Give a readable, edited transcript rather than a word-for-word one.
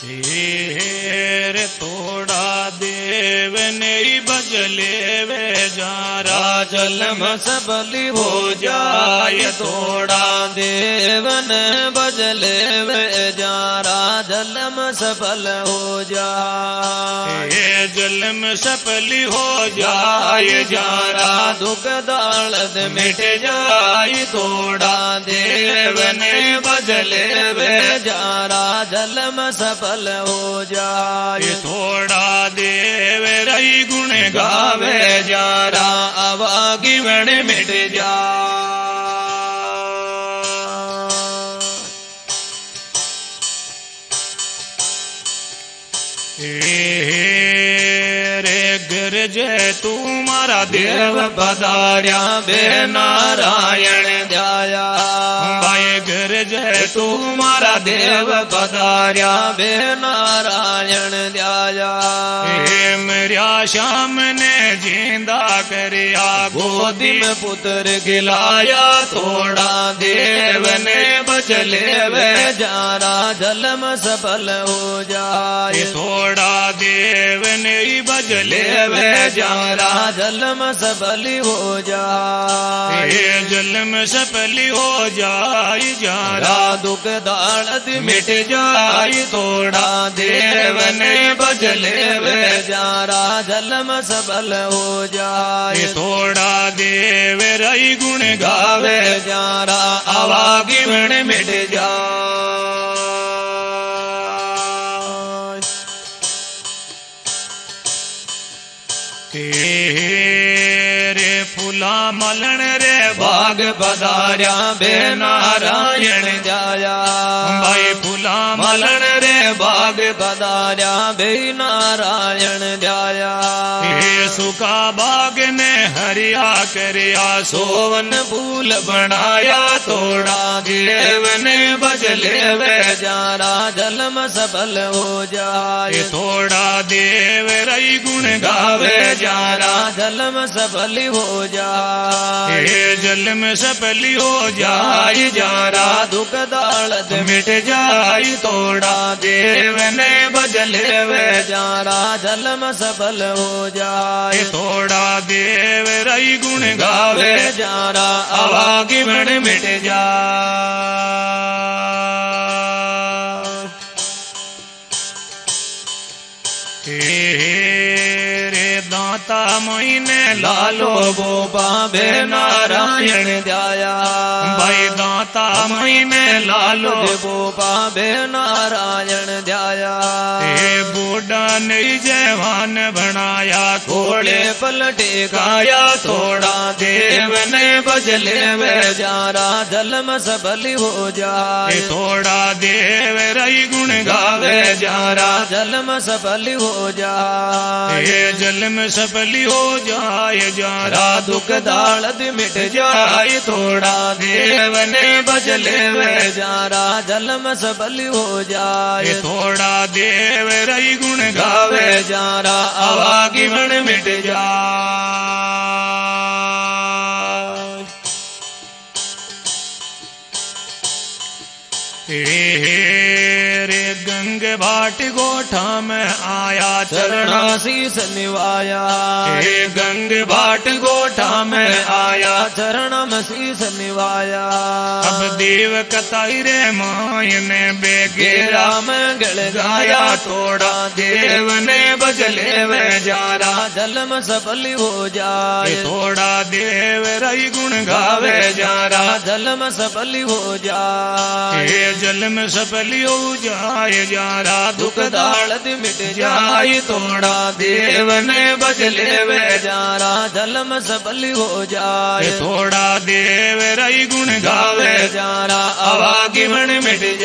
रे थोड़ा देव नहीं बजले वे जारा जलम सबली हो जाए थोड़ा देव न बजले वे जारा जलम सफल हो जाए जलम सफली हो जाए जारा दुख दालत मिट जाए थोड़ा देव न बजले वे जारा जलम सफल हो जाए थोड़ा देव रही गुण गावे जारा अवागी वण मिट जा रे गिरज तुम्हारा देव पधार्या बे नारायण ध्याया भाई गिरज तुम्हारा देव पधार्या बे नारायण ध्याया मेरा श्याम ने जिंदा करया गोदी में पुत्र खिलाया थोड़ा देव ने बचले वे जारा जलम सफल हो जाए थोड़ा देव ने बजले वे जारा जलम सफली हो जाए जलम सफली हो जाए जारा दुख दालत मिट जाए थोड़ा देव ने बजले वे जारा जलम सफल हो जाए थोड़ा देव रही गुण गावे जारा आवागी वण मिट जा रे फूला मलन रे बाग पधार्या बे नारायण जाया भाई फूला मलन रे बाग पधार्या बे नारायण जाया सुखा बाग ने हरिया करया सोवन फूल बनाया थोड़ा देव ने बजले वे जारा जलम सफल हो जाए थोड़ा देव रही गुण गावे जारा जलम सफली हो जाए जलम सफली हो जाए जारा दुख दालत मिट जाए थोड़ा देव ने बजले वे जारा जलम सफल हो जाए थोड़ा देव रही गुण गावे जारा आवागी वण मिट जा दाता मोइने लालो गोपा बे नारायण ध्याया भाई दाता मोइने लालो गोपा बे नारायण ध्याया बूढ़ा नहीं जवान बनाया घोड़े पलटे गाया थोड़ा देव ने बजले वे जारा जलम सफली हो जाए थोड़ा देव रही गुण गावे जारा जलम सफली हो जाए जलम सफली हो जाए जारा दुख दालत मिट जाए थोड़ा देव ने बजले वे जारा जलम सफली हो जाए थोड़ा देव रही गुण गावे जारा आवागी वण मिट जा रे गंग भाट गोठा में आया चरणाशीष निवाया गंग भाट गोठा में आया चरणम शीस निवाया अब देव कताई रे मायने बेगे राम गल गाया थोड़ा देव ने बजले वे जारा जलम सफली हो जाए थोड़ा देव रही गुण गावे जारा जलम सफली हो जाए जलम सफली हो जाए जारा दुख दालत मिट जाए थोड़ा देव ने बजले वे जारा जलम सफली हो जाए थोड़ा देव रही गुण गावे जारा आवागी वण मिट